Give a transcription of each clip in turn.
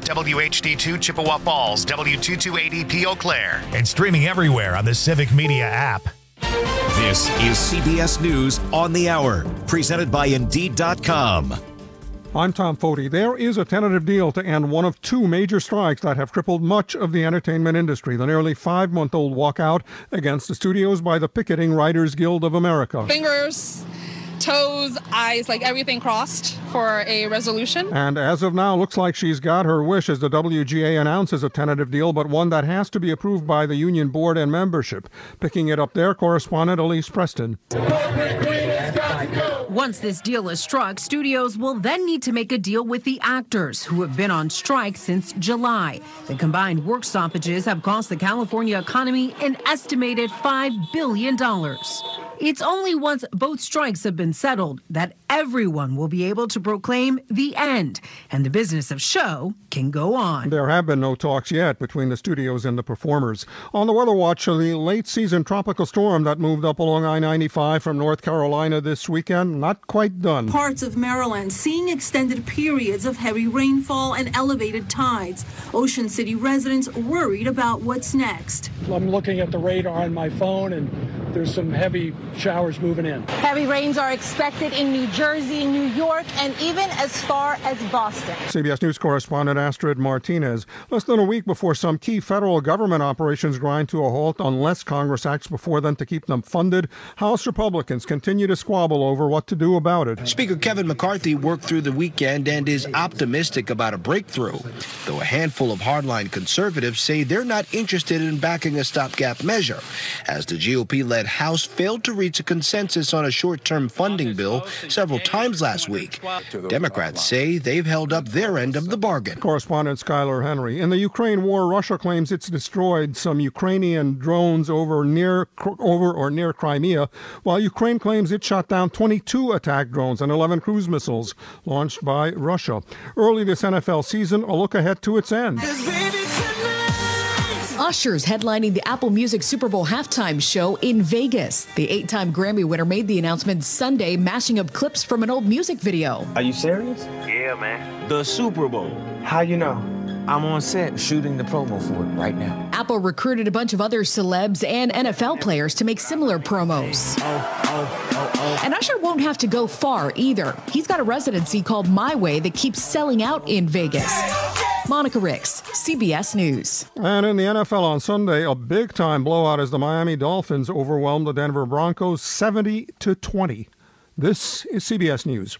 WHD2 Chippewa Falls, W228EP Eau Claire, and streaming everywhere on the Civic Media app. This is CBS News on the Hour, presented by Indeed.com. I'm Tom Foti. There is a tentative deal to end one of two major strikes that have crippled much of the entertainment industry. The nearly 5-month-old walkout against the studios by the Picketing Writers Guild of America. Fingers, toes, eyes, like everything crossed for a resolution. And as of now, looks like she's got her wish as the WGA announces a tentative deal, but one that has to be approved by the union board and membership. Picking it up there, correspondent Elise Preston. Once this deal is struck, studios will then need to make a deal with the actors, who have been on strike since July. The combined work stoppages have cost the California economy an estimated $5 billion. It's only once both strikes have been settled that everyone will be able to proclaim the end, and the business of show can go on. There have been no talks yet between the studios and the performers. On the Weather Watch, the late-season tropical storm that moved up along I-95 from North Carolina this weekend, not quite done. Parts of Maryland seeing extended periods of heavy rainfall and elevated tides. Ocean City residents worried about what's next. I'm looking at the radar on my phone, and there's some heavy showers moving in. Heavy rains are expected in New Jersey, New York, and even as far as Boston. CBS News correspondent Astrid Martinez. Less than a week before some key federal government operations grind to a halt unless Congress acts before then to keep them funded, House Republicans continue to squabble over what to do about it. Speaker Kevin McCarthy worked through the weekend and is optimistic about a breakthrough, though a handful of hardline conservatives say they're not interested in backing a stopgap measure, as the GOP-led House failed to reach a consensus on a short-term funding bill several times last week. Democrats say they've held up their end of the bargain. Correspondent Skylar Henry. In the Ukraine war, Russia claims it's destroyed some Ukrainian drones over or near Crimea, while Ukraine claims it shot down 22 attack drones and 11 cruise missiles launched by Russia. Early this NFL season, a look ahead to its end. Usher's headlining the Apple Music Super Bowl halftime show in Vegas. The 8-time Grammy winner made the announcement Sunday, mashing up clips from an old music video. Are you serious? Yeah, man. The Super Bowl. How you know? I'm on set shooting the promo for it right now. Apple recruited a bunch of other celebs and NFL players to make similar promos. And Usher won't have to go far either. He's got a residency called My Way that keeps selling out in Vegas. Monica Ricks, CBS News. And in the NFL on Sunday, a big-time blowout as the Miami Dolphins overwhelmed the Denver Broncos 70-20. This is CBS News.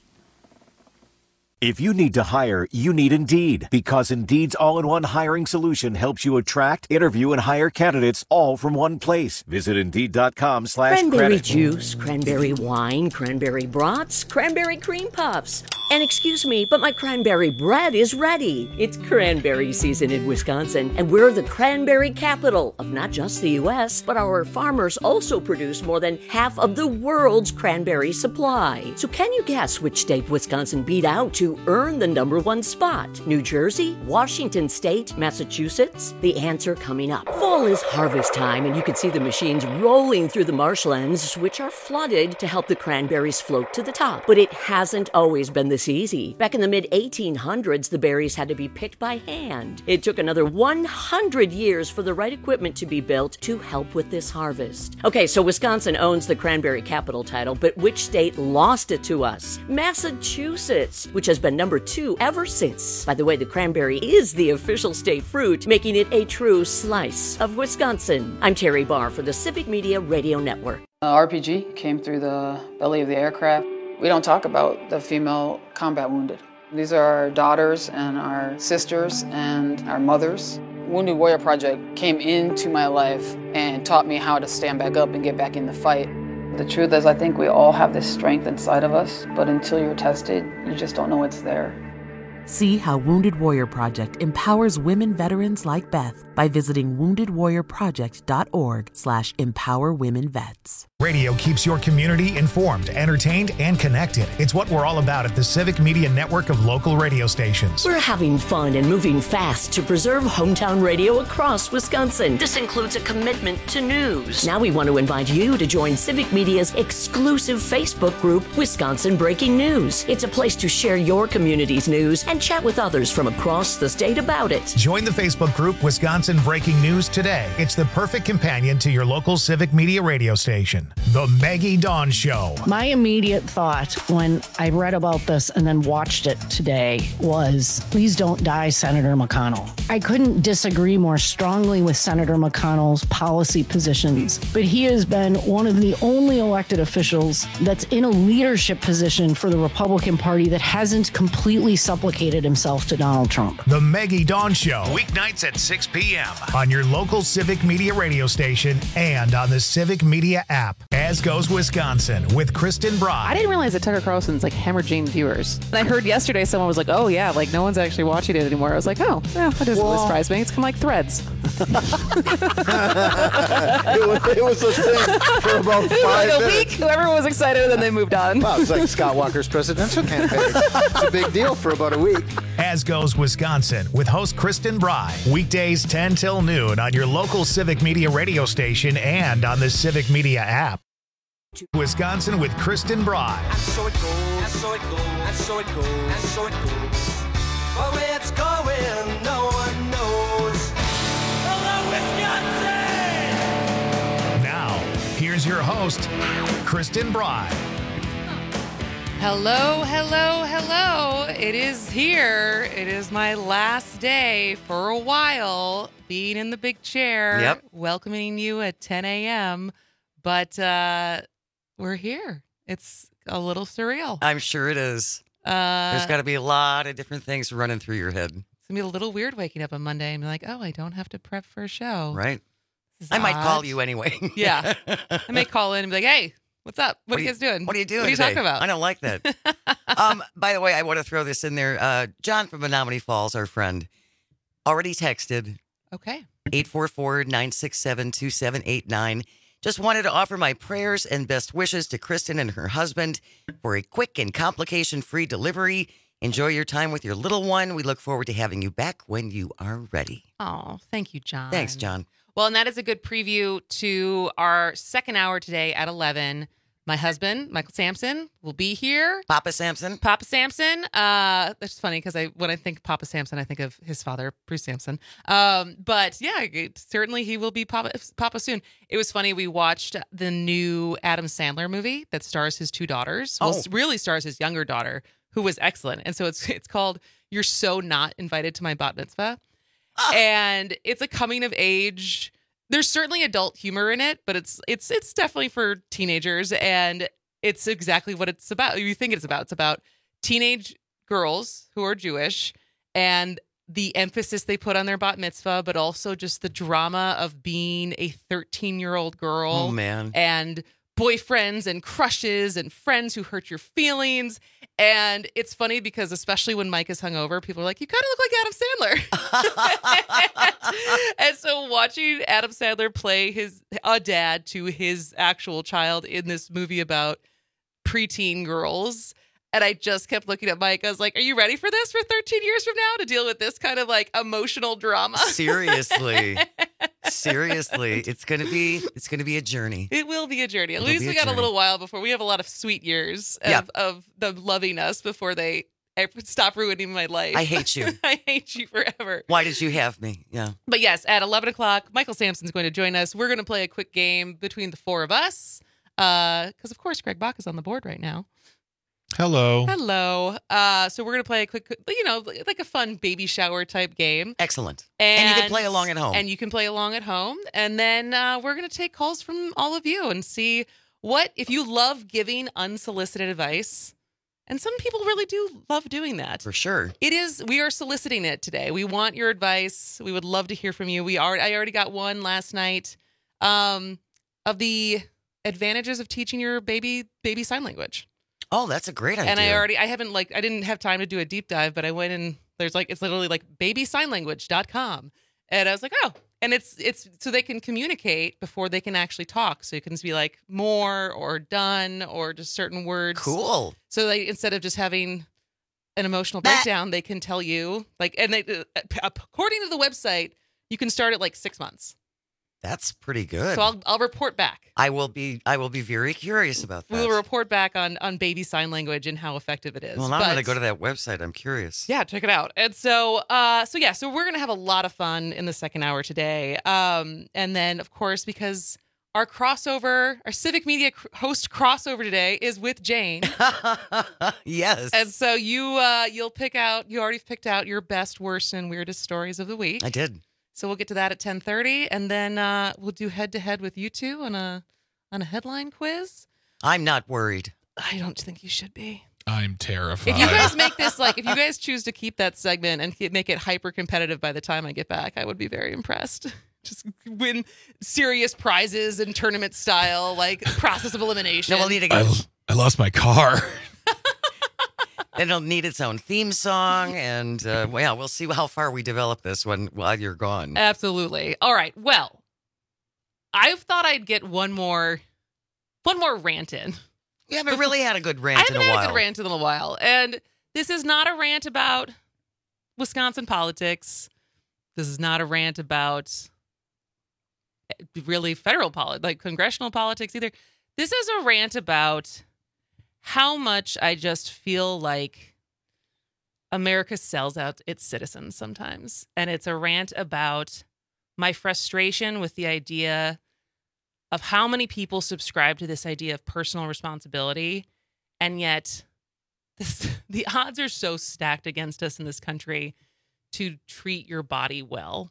If you need to hire, you need Indeed, because Indeed's all-in-one hiring solution helps you attract, interview, and hire candidates all from one place. Visit Indeed.com/credit. Cranberry juice, cranberry wine, cranberry brats, cranberry cream puffs. And excuse me, but my cranberry bread is ready. It's cranberry season in Wisconsin, and we're the cranberry capital of not just the U.S., but our farmers also produce more than half of the world's cranberry supply. So can you guess which state Wisconsin beat out to earn the #1 spot? New Jersey, Washington State, Massachusetts? The answer coming up. Fall is harvest time, and you can see the machines rolling through the marshlands, which are flooded to help the cranberries float to the top. But it hasn't always been this easy. Back in the mid-1800s, the berries had to be picked by hand. It took another 100 years for the right equipment to be built to help with this harvest. Okay, so Wisconsin owns the cranberry capital title, but which state lost it to us? Massachusetts, which has been #2 ever since. By the way, the cranberry is the official state fruit, making it a true slice of Wisconsin. I'm Terry Barr for the Civic Media Radio Network. RPG came through the belly of the aircraft. We don't talk about the female combat wounded. These are our daughters and our sisters and our mothers. Wounded Warrior Project came into my life and taught me how to stand back up and get back in the fight. The truth is, I think we all have this strength inside of us, but until you're tested, you just don't know it's there. See how Wounded Warrior Project empowers women veterans like Beth by visiting woundedwarriorproject.org/empowerwomenvets. Radio keeps your community informed, entertained, and connected. It's what we're all about at the Civic Media Network of local radio stations. We're having fun and moving fast to preserve hometown radio across Wisconsin. This includes a commitment to news. Now we want to invite you to join Civic Media's exclusive Facebook group, Wisconsin Breaking News. It's a place to share your community's news and and chat with others from across the state about it. Join the Facebook group Wisconsin Breaking News today. It's the perfect companion to your local civic media radio station. The Maggie Dawn Show. My immediate thought when I read about this and then watched it today was, please don't die, Senator McConnell. I couldn't disagree more strongly with Senator McConnell's policy positions, but he has been one of the only elected officials that's in a leadership position for the Republican Party that hasn't completely supplicated himself to Donald Trump. The Maggie Dawn Show, weeknights at 6 p.m. on your local civic media radio station and on the Civic Media app. As Goes Wisconsin with Kristen Broad. I didn't realize that Tucker Carlson's like hemorrhaging viewers. I heard yesterday someone was like, oh yeah, like no one's actually watching it anymore. I was like, oh, yeah, that doesn't really surprise me. It's kind of like Threads. it was a thing for about 5 like a minutes. week. Everyone was excited and then they moved on. Wow, it's like Scott Walker's presidential campaign. It's a big deal for about a week. As Goes Wisconsin with host Kristen Bry. Weekdays 10 till noon on your local Civic Media radio station and on the Civic Media app. Wisconsin with Kristen Bry. And so it goes, and so it goes, and so it goes, and so it goes. But where it's going, no one knows. Hello, Wisconsin! Now, here's your host, Kristen Bry. Hello, hello, hello. It is here. It is my last day for a while being in the big chair. Yep. Welcoming you at 10 a.m. But we're here. It's a little surreal. I'm sure it is. There's got to be a lot of different things running through your head. It's going to be a little weird waking up on Monday and be like, oh, I don't have to prep for a show. Right. This is I might odd. call you anyway. Yeah. I may call in and be like, hey, what's up? What are you guys doing? What are you doing What are you today? talking about? I don't like that. By the way, I want to throw this in there. John from Menominee Falls, our friend, already texted. Okay. 844-967-2789. Just wanted to offer my prayers and best wishes to Kristen and her husband for a quick and complication-free delivery. Enjoy your time with your little one. We look forward to having you back when you are ready. Oh, thank you, John. Thanks, John. Well, and that is a good preview to our second hour today at 11. My husband, Michael Sampson, will be here. Papa Sampson. Papa Sampson. That's funny because when I think Papa Sampson, I think of his father, Bruce Sampson. But yeah, certainly he will be Papa soon. It was funny. We watched the new Adam Sandler movie that stars his two daughters. Well, really stars his younger daughter, who was excellent. And so it's called You're So Not Invited to My Bat Mitzvah. And it's a coming of age. There's certainly adult humor in it, but it's definitely for teenagers, and it's exactly what it's about. You think it's about. It's about teenage girls who are Jewish and the emphasis they put on their bat mitzvah, but also just the drama of being a 13-year-old girl. Oh, man. And boyfriends and crushes and friends who hurt your feelings. And it's funny because especially when Mike is hungover, people are like, you kind of look like Adam Sandler. And so watching Adam Sandler play a dad to his actual child in this movie about preteen girls. And I just kept looking at Mike. I was like, are you ready for this for 13 years from now to deal with this kind of like emotional drama? Seriously. Seriously. It's gonna be a journey. It will be a journey. At least we got a little while before we have a lot of sweet years of them loving us before they stop ruining my life. I hate you. I hate you forever. Why did you have me? Yeah. But yes, at 11 o'clock, Michael Sampson's going to join us. We're going to play a quick game between the four of us. Because, of course, Greg Bach is on the board right now. Hello. Hello. So we're going to play a quick, like a fun baby shower type game. Excellent. And you can play along at home. And you can play along at home. And then we're going to take calls from all of you and see if you love giving unsolicited advice. And some people really do love doing that. For sure. We are soliciting it today. We want your advice. We would love to hear from you. I already got one last night of the advantages of teaching your baby sign language. Oh, that's a great idea. And I didn't have time to do a deep dive, but I went and it's literally like babysignlanguage.com. And I was like, oh, and it's so they can communicate before they can actually talk. So you can just be like more or done or just certain words. Cool. So instead of just having an emotional breakdown, they can tell you according to the website, you can start at like 6 months. That's pretty good. So I'll report back. I will be very curious about that. We will report back on baby sign language and how effective it is. Well, now I'm going to go to that website. I'm curious. Yeah, check it out. And so we're going to have a lot of fun in the second hour today. And then, of course, because our Civic Media host crossover today is with Jane. Yes. And so you already picked out your best, worst, and weirdest stories of the week. I did. So we'll get to that at 10:30, and then we'll do head-to-head with you two on a headline quiz. I'm not worried. I don't think you should be. I'm terrified. If you guys make this if you guys choose to keep that segment and make it hyper competitive by the time I get back, I would be very impressed. Just win serious prizes and tournament style, like process of elimination. No, we'll need to go. I lost my car. Then it'll need its own theme song, and we'll see how far we develop this while you're gone. Absolutely. All right. Well, I thought I'd get one more rant in. We haven't really had a good rant in a while. I haven't had a good rant in a while, and this is not a rant about Wisconsin politics. This is not a rant about really federal politics, like congressional politics either. This is a rant about how much I just feel like America sells out its citizens sometimes. And it's a rant about my frustration with the idea of how many people subscribe to this idea of personal responsibility. And yet the odds are so stacked against us in this country to treat your body well.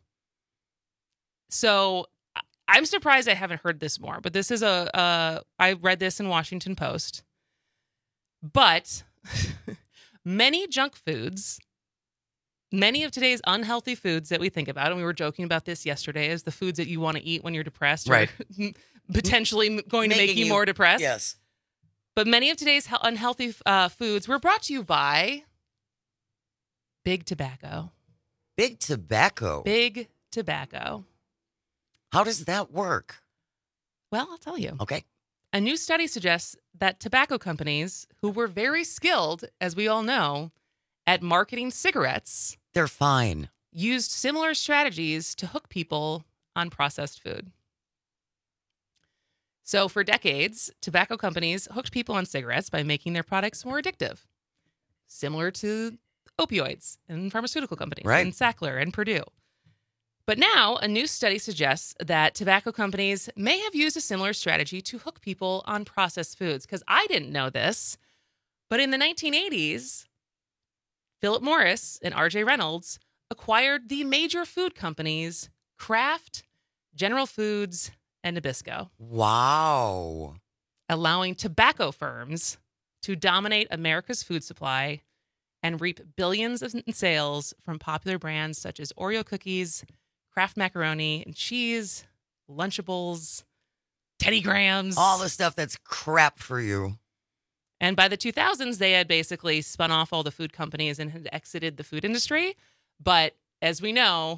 So I'm surprised I haven't heard this more, but this is I read this in Washington Post. But many junk foods, many of today's unhealthy foods that we think about, and we were joking about this yesterday, is the foods that you want to eat when you're depressed, right? Or potentially going to make you more depressed. Yes. But many of today's unhealthy foods were brought to you by Big Tobacco. Big Tobacco? Big Tobacco. How does that work? Well, I'll tell you. Okay. A new study suggests that tobacco companies, who were very skilled, as we all know, at marketing cigarettes, they're fine, used similar strategies to hook people on processed food. So for decades, tobacco companies hooked people on cigarettes by making their products more addictive, similar to opioids and pharmaceutical companies, right? And Sackler and Purdue. But now, a new study suggests that tobacco companies may have used a similar strategy to hook people on processed foods. Because I didn't know this, but in the 1980s, Philip Morris and R.J. Reynolds acquired the major food companies Kraft, General Foods, and Nabisco. Wow. Allowing tobacco firms to dominate America's food supply and reap billions in sales from popular brands such as Oreo cookies, Kraft macaroni and cheese, Lunchables, Teddy Grahams. All the stuff that's crap for you. And by the 2000s, they had basically spun off all the food companies and had exited the food industry. But as we know,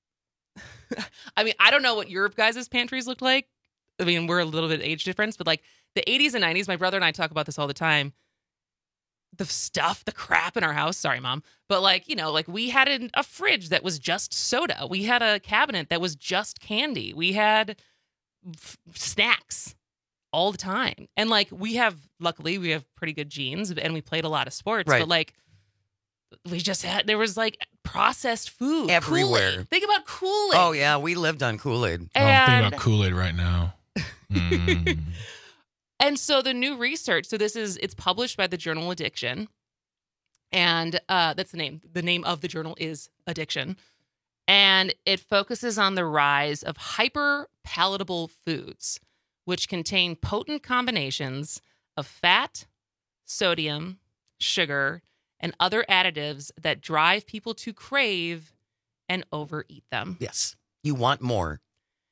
I mean, I don't know what your guys' pantries looked like. I mean, we're a little bit age difference, but like the 80s and 90s, my brother and I talk about this all the time. The crap in our house. Sorry, Mom. But like, you know, like we had a fridge that was just soda. We had a cabinet that was just candy. We had snacks all the time. And like luckily we have pretty good genes and we played a lot of sports. Right. But like there was like processed food. Everywhere. Kool-Aid. Think about Kool-Aid. Oh, yeah. We lived on Kool-Aid. I'm thinking about Kool-Aid right now. Mm. And so the new research, it's published by the journal Addiction. And that's the name. The name of the journal is Addiction. And it focuses on the rise of hyper-palatable foods, which contain potent combinations of fat, sodium, sugar, and other additives that drive people to crave and overeat them. Yes. You want more.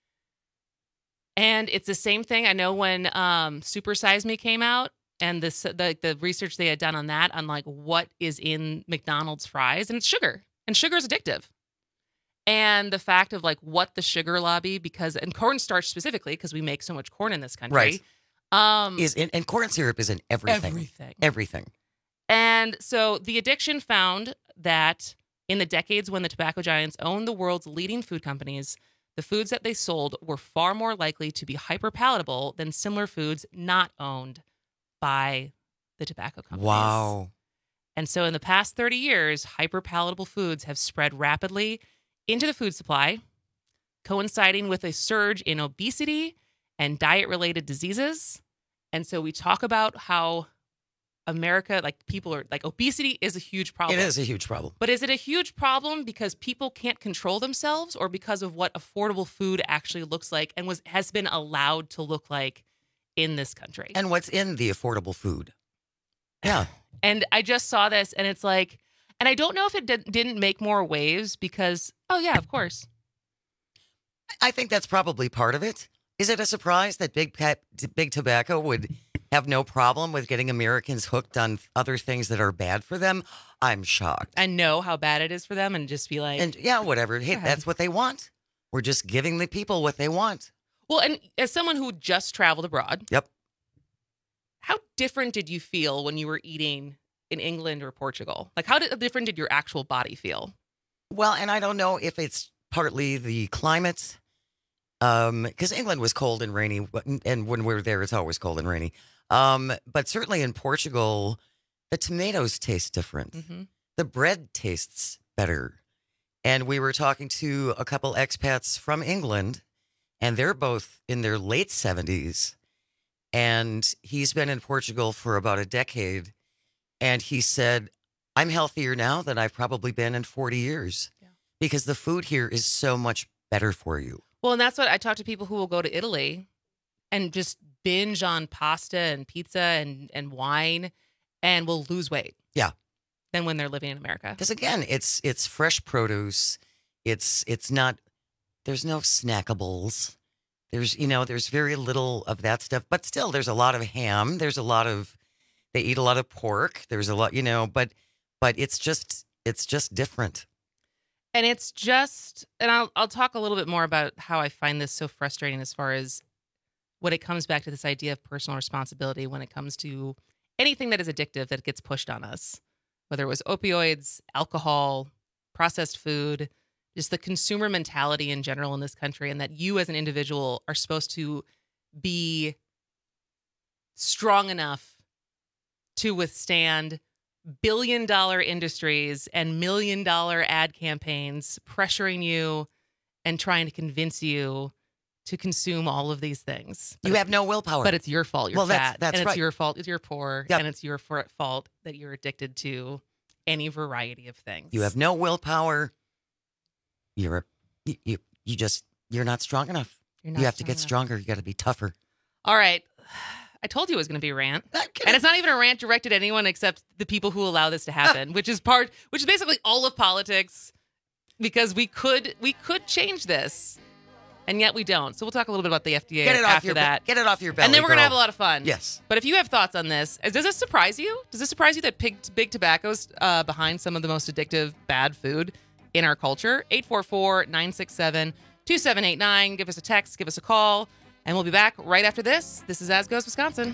And it's the same thing. I know when Super Size Me came out and the research they had done on that, on like what is in McDonald's fries, and it's sugar. And sugar is addictive. And the fact of like what the sugar lobby, and cornstarch specifically, because we make so much corn in this country. Right. And corn syrup is in everything. Everything. And so the Addiction found that in the decades when the tobacco giants owned the world's leading food companies, the foods that they sold were far more likely to be hyperpalatable than similar foods not owned by the tobacco companies. Wow. And so in the past 30 years, hyperpalatable foods have spread rapidly into the food supply, coinciding with a surge in obesity and diet-related diseases. And so we talk about how America, like people are like, obesity is a huge problem. It is a huge problem. But is it a huge problem because people can't control themselves, or because of what affordable food actually looks like and has been allowed to look like in this country? And what's in the affordable food? Yeah. And I just saw this, and it's like, and I don't know if it didn't make more waves because, oh yeah, of course. I think that's probably part of it. Is it a surprise that big tobacco would have no problem with getting Americans hooked on other things that are bad for them? I'm shocked. And know how bad it is for them and just be like... And yeah, whatever. Hey, that's what they want. We're just giving the people what they want. Well, and as someone who just traveled abroad... Yep. How different did you feel when you were eating in England or Portugal? Like, how different did your actual body feel? Well, and I don't know if it's partly the climate, because England was cold and rainy, and when we're there, it's always cold and rainy. But certainly in Portugal, the tomatoes taste different. Mm-hmm. The bread tastes better. And we were talking to a couple expats from England, and they're both in their late 70s. And he's been in Portugal for about a decade. And he said, I'm healthier now than I've probably been in 40 years because the food here is so much better for you. Well, and that's what I talk to people who will go to Italy and just binge on pasta and pizza and wine and will lose weight. Yeah. Than when they're living in America. Because again, it's fresh produce. It's not, there's no snackables. There's very little of that stuff, but still there's a lot of ham. They eat a lot of pork. There's a lot, but it's just different. And it's just, and I'll talk a little bit more about how I find this so frustrating as far as when it comes back to this idea of personal responsibility when it comes to anything that is addictive that gets pushed on us, whether it was opioids, alcohol, processed food, just the consumer mentality in general in this country, and that you as an individual are supposed to be strong enough to withstand billion-dollar industries and $1 million ad campaigns pressuring you and trying to convince you to consume all of these things. You have no willpower. But it's your fault. You're fat. That's and right. It's your fault. You're poor. Yep. And it's your fault that you're addicted to any variety of things. You have no willpower. You're not strong enough. You have to get stronger. You got to be tougher. All right. I told you it was going to be a rant. And it's not even a rant directed at anyone except the people who allow this to happen, which is basically all of politics, because we could change this. And yet we don't. So we'll talk a little bit about the FDA after that. Get it off your belly, and then we're going to have a lot of fun. Yes. But if you have thoughts on this, does this surprise you? Does this surprise you that big tobacco's behind some of the most addictive bad food in our culture? 844-967-2789. Give us a text. Give us a call. And we'll be back right after this. This is As Goes Wisconsin.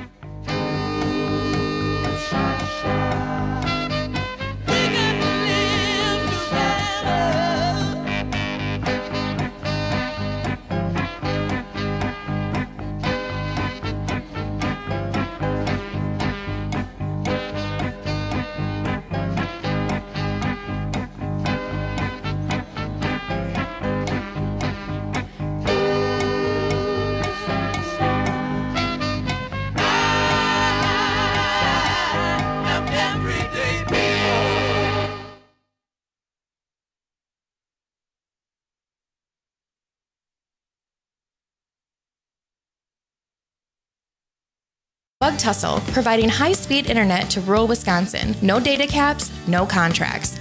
Bug Tussle, providing high-speed internet to rural Wisconsin. No data caps, no contracts.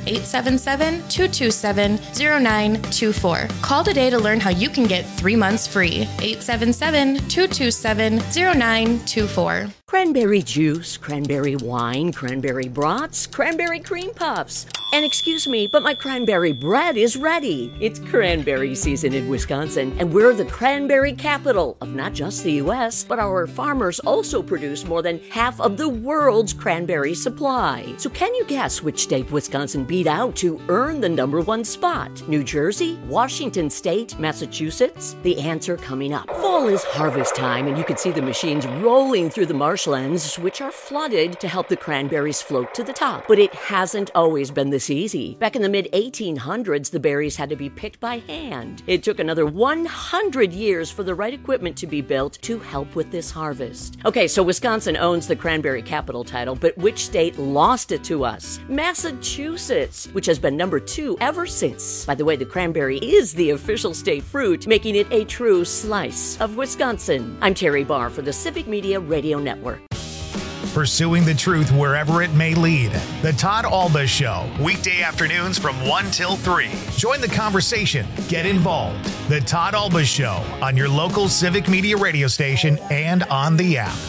877-227-0924. Call today to learn how you can get 3 months free. 877-227-0924. Cranberry juice, cranberry wine, cranberry brats, cranberry cream puffs. And excuse me, but my cranberry bread is ready. It's cranberry season in Wisconsin, and we're the cranberry capital of not just the U.S., but our farmers also produce more than half of the world's cranberry supply. So can you guess which state Wisconsin beat out to earn the #1 spot? New Jersey? Washington State? Massachusetts? The answer coming up. Fall is harvest time, and you can see the machines rolling through the marshlands, which are flooded to help the cranberries float to the top. But it hasn't always been this easy. Back in the mid-1800s, the berries had to be picked by hand. It took another 100 years for the right equipment to be built to help with this harvest. Okay, so Wisconsin owns the cranberry capital title, but which state lost it to us? Massachusetts, which has been #2 ever since. By the way, the cranberry is the official state fruit, making it a true slice of Wisconsin. I'm Terry Barr for the Civic Media Radio Network. Pursuing the truth wherever it may lead. The Todd Alba Show, weekday afternoons from 1 till 3. Join the conversation. Get involved. The Todd Alba Show on your local Civic Media radio station and on the app.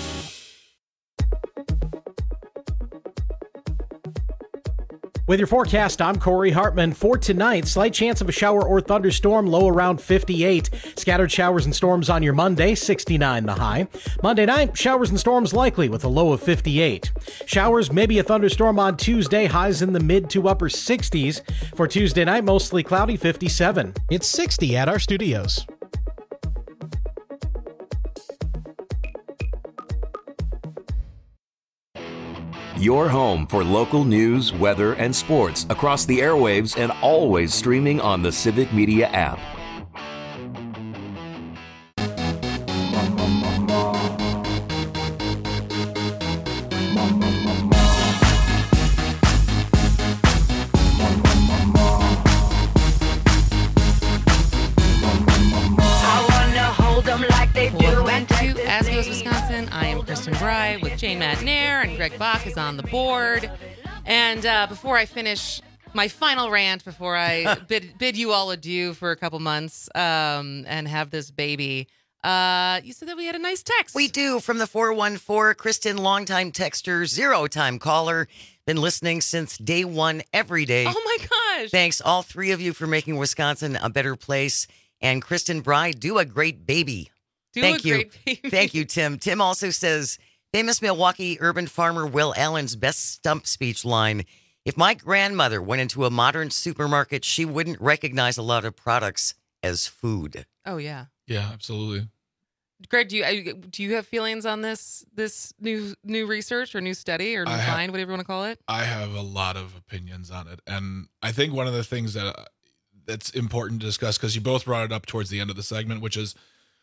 With your forecast, I'm Corey Hartman. For tonight, slight chance of a shower or thunderstorm, low around 58. Scattered showers and storms on your Monday, 69 the high. Monday night, showers and storms likely with a low of 58. Showers, maybe a thunderstorm on Tuesday, highs in the mid to upper 60s. For Tuesday night, mostly cloudy, 57. It's 60 at our studios. Your home for local news, weather, and sports across the airwaves and always streaming on the Civic Media app. As Goes Wisconsin. I am Kristen Bry with Jane Madnair, and Greg Bach is on the board. And before I finish my final rant, before I bid you all adieu for a couple months and have this baby, you said that we had a nice text. We do, from the 414. Kristen, longtime texter, zero-time caller. Been listening since day one every day. Oh, my gosh. Thanks, all three of you, for making Wisconsin a better place. And Kristen Bry, do a great baby. Thank you. Thank you, Tim. Tim also says, famous Milwaukee urban farmer Will Allen's best stump speech line: if my grandmother went into a modern supermarket, she wouldn't recognize a lot of products as food. Oh, yeah. Yeah, absolutely. Greg, do you have feelings on this new research or new study or new find, whatever you want to call it? I have a lot of opinions on it. And I think one of the things that's important to discuss, because you both brought it up towards the end of the segment, which is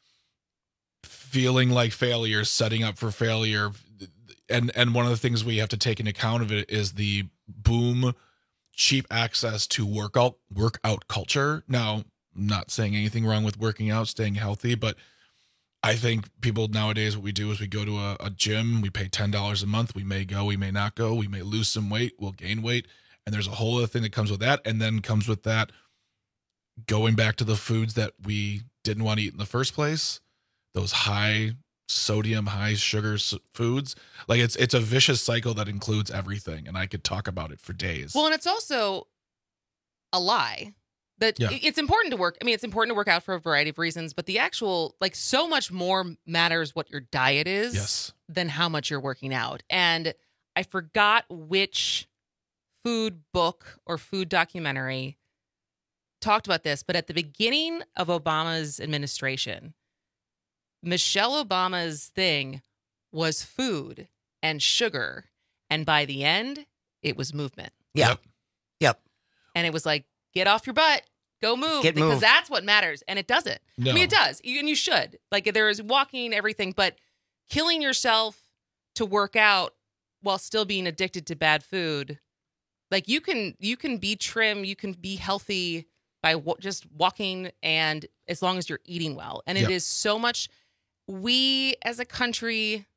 feeling like failure, setting up for failure. And one of the things we have to take into account of it is the boom, cheap access to workout culture. Now, I'm not saying anything wrong with working out, staying healthy, but I think people nowadays, what we do is we go to a gym, we pay $10 a month. We may go, we may not go, we may lose some weight, we'll gain weight. And there's a whole other thing that comes with that. And then comes with that going back to the foods that we didn't want to eat in the first place. Those high sodium, high sugar foods. Like it's a vicious cycle that includes everything. And I could talk about it for days. Well, and it's also a lie that it's important to work. I mean, it's important to work out for a variety of reasons, but the actual, like, so much more matters what your diet is than how much you're working out. And I forgot which food book or food documentary talked about this, but at the beginning of Obama's administration, Michelle Obama's thing was food and sugar. And by the end, it was movement. Yep. And it was like, get off your butt, go move. Because that's what matters. And it doesn't. No. I mean, it does. And you should. Like, there is walking, everything, but killing yourself to work out while still being addicted to bad food. Like, you can be trim, you can be healthy by just walking, and as long as you're eating well. And it is so much. We as a country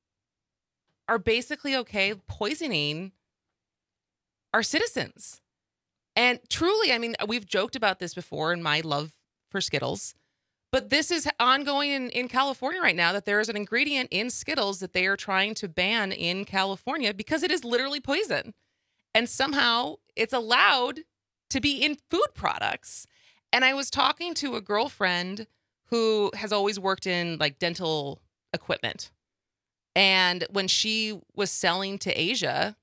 are basically okay poisoning our citizens. And truly, I mean, we've joked about this before in my love for Skittles, But this is ongoing in California right now, that there is an ingredient in Skittles that they are trying to ban in California because it is literally poison. And somehow it's allowed to be in food products. And I was talking to a girlfriend who has always worked in like dental equipment. And when she was selling to Asia,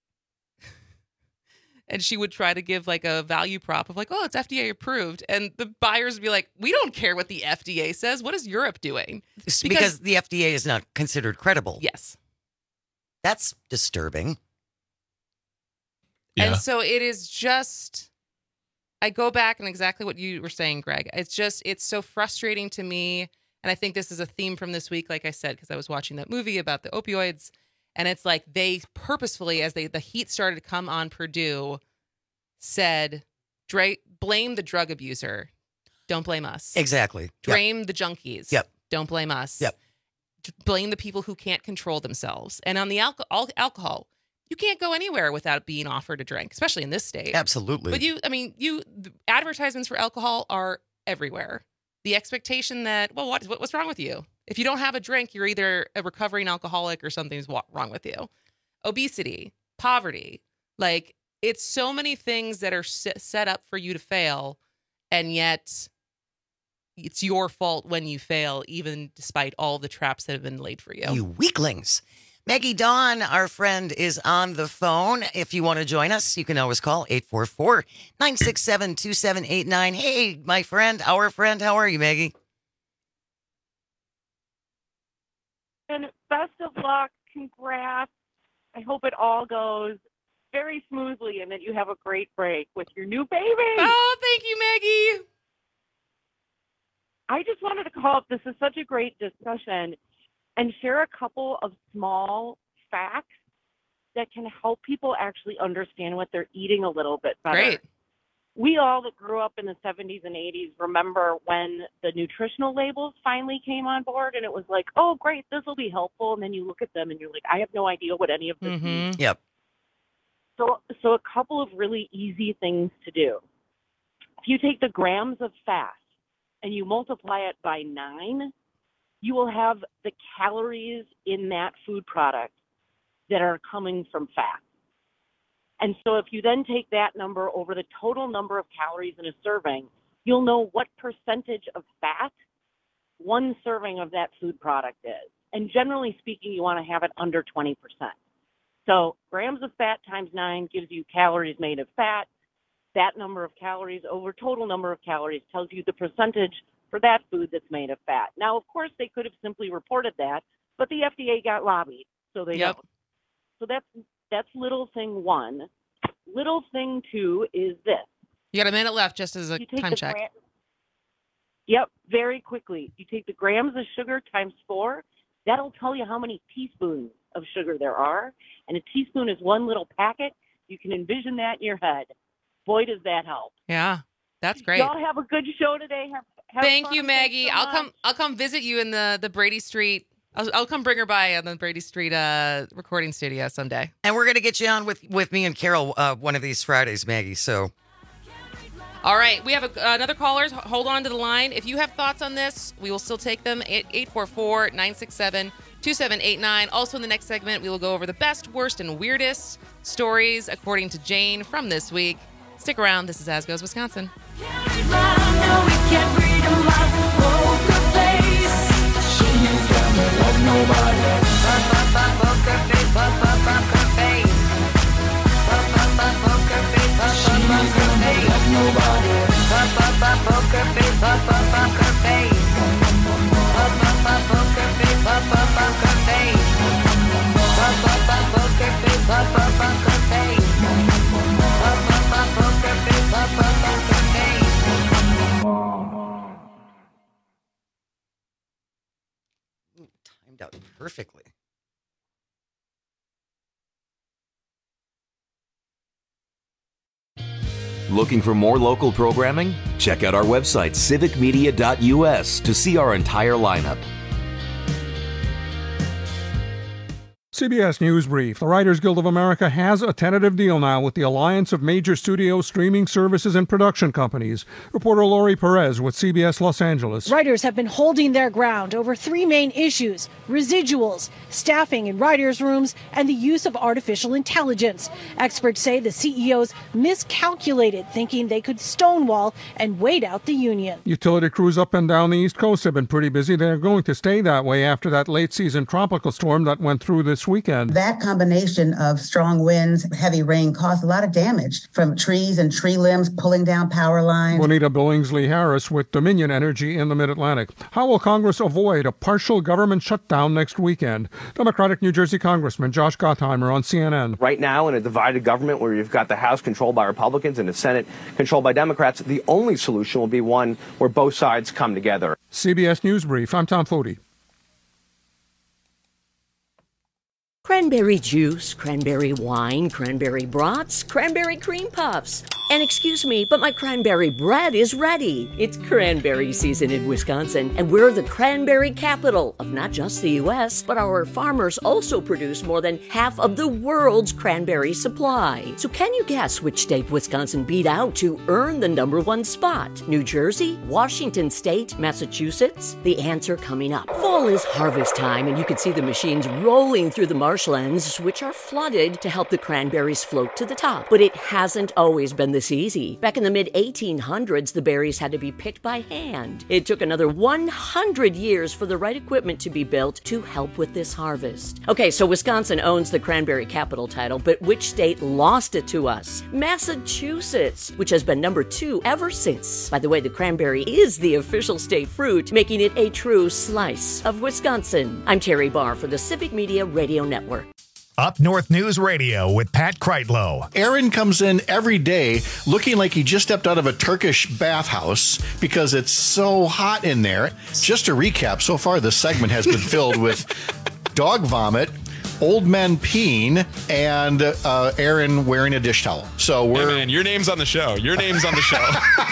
and she would try to give like a value prop of like, oh, it's FDA approved. And the buyers would be like, we don't care what the FDA says. What is Europe doing? Because the FDA is not considered credible. Yes. That's disturbing. Yeah. And so it is just, I go back and exactly what you were saying, Greg. It's so frustrating to me. And I think this is a theme from this week, like I said, because I was watching that movie about the opioids. And it's like they purposefully, as the heat started to come on Purdue, said, blame the drug abuser. Don't blame us. Exactly. Blame the junkies. Yep. Don't blame us. Yep. Blame the people who can't control themselves. And on the alcohol, you can't go anywhere without being offered a drink, especially in this state. Absolutely. But the advertisements for alcohol are everywhere. The expectation that, well, what's wrong with you? If you don't have a drink, you're either a recovering alcoholic or something's wrong with you. Obesity, poverty, like it's so many things that are set up for you to fail, and yet it's your fault when you fail, even despite all the traps that have been laid for you. You weaklings. Maggie Dawn, our friend, is on the phone. If you want to join us, you can always call 844-967-2789. Hey, my friend, our friend, how are you, Maggie? And best of luck. Congrats. I hope it all goes very smoothly and that you have a great break with your new baby. Oh, thank you, Maggie. I just wanted to call up. This is such a great discussion and share a couple of small facts that can help people actually understand what they're eating a little bit better. Great. We all that grew up in the 70s and 80s remember when the nutritional labels finally came on board, and it was like, oh, great, this will be helpful. And then you look at them and you're like, I have no idea what any of this means. Yep. So a couple of really easy things to do. If you take the grams of fat and you multiply it by 9, you will have the calories in that food product that are coming from fat. And so if you then take that number over the total number of calories in a serving, you'll know what percentage of fat one serving of that food product is. And generally speaking, you want to have it under 20%. So grams of fat times 9 gives you calories made of fat. That number of calories over total number of calories tells you the percentage for that food that's made of fat. Now, of course, they could have simply reported that, but the FDA got lobbied, so they don't. So that's little thing 1. Little thing 2 is this. You got a minute left just as a time check. Yep, very quickly. You take the grams of sugar times 4. That'll tell you how many teaspoons of sugar there are. And a teaspoon is one little packet. You can envision that in your head. Boy, does that help. Yeah, that's great. Y'all have a good show today. Have Thank fun. you, Maggie. Thanks so much. I'll come visit you in the Brady Street. I'll come bring her by on the Brady Street recording studio someday. And we're going to get you on with me and Carol one of these Fridays, Maggie. So, all right, we have another caller. Hold on to the line. If you have thoughts on this, we will still take them at 844-967-2789. Also in the next segment, we will go over the best, worst, and weirdest stories according to Jane from this week. Stick around. This is As Goes Wisconsin. Timed out perfectly. Looking for more local programming? Check out our website, civicmedia.us, to see our entire lineup. CBS News Brief. The Writers Guild of America has a tentative deal now with the Alliance of Major Studio Streaming Services and Production Companies. Reporter Lori Perez with CBS Los Angeles. Writers have been holding their ground over three main issues: residuals, staffing in writers' rooms, and the use of artificial intelligence. Experts say the CEOs miscalculated, thinking they could stonewall and wait out the union. Utility crews up and down the East Coast have been pretty busy. They're going to stay that way after that late-season tropical storm that went through this weekend. That combination of strong winds, heavy rain caused a lot of damage from trees and tree limbs pulling down power lines. Bonita Billingsley-Harris with Dominion Energy in the Mid-Atlantic. How will Congress avoid a partial government shutdown next weekend? Democratic New Jersey Congressman Josh Gottheimer on CNN. Right now, in a divided government where you've got the House controlled by Republicans and the Senate controlled by Democrats, the only solution will be one where both sides come together. CBS News Brief. I'm Tom Flutie. Cranberry juice, cranberry wine, cranberry brats, cranberry cream puffs. And excuse me, but my cranberry bread is ready. It's cranberry season in Wisconsin, and we're the cranberry capital of not just the U.S., but our farmers also produce more than half of the world's cranberry supply. So can you guess which state Wisconsin beat out to earn the #1 spot? New Jersey? Washington State? Massachusetts? The answer coming up. Fall is harvest time, and you can see the machines rolling through the marshlands, which are flooded to help the cranberries float to the top. But it hasn't always been this easy. Back in the mid-1800s, the berries had to be picked by hand. It took another 100 years for the right equipment to be built to help with this harvest. Okay, so Wisconsin owns the cranberry capital title, but which state lost it to us? Massachusetts, which has been #2 ever since. By the way, the cranberry is the official state fruit, making it a true slice of Wisconsin. I'm Terry Barr for the Civic Media Radio Network. Up North News Radio with Pat Kreitlow. Aaron comes in every day looking like he just stepped out of a Turkish bathhouse because it's so hot in there. Just to recap, so far this segment has been filled with dog vomit, old men peeing, and Aaron wearing a dish towel. So we're... Hey man, your name's on the show. Your name's on the show.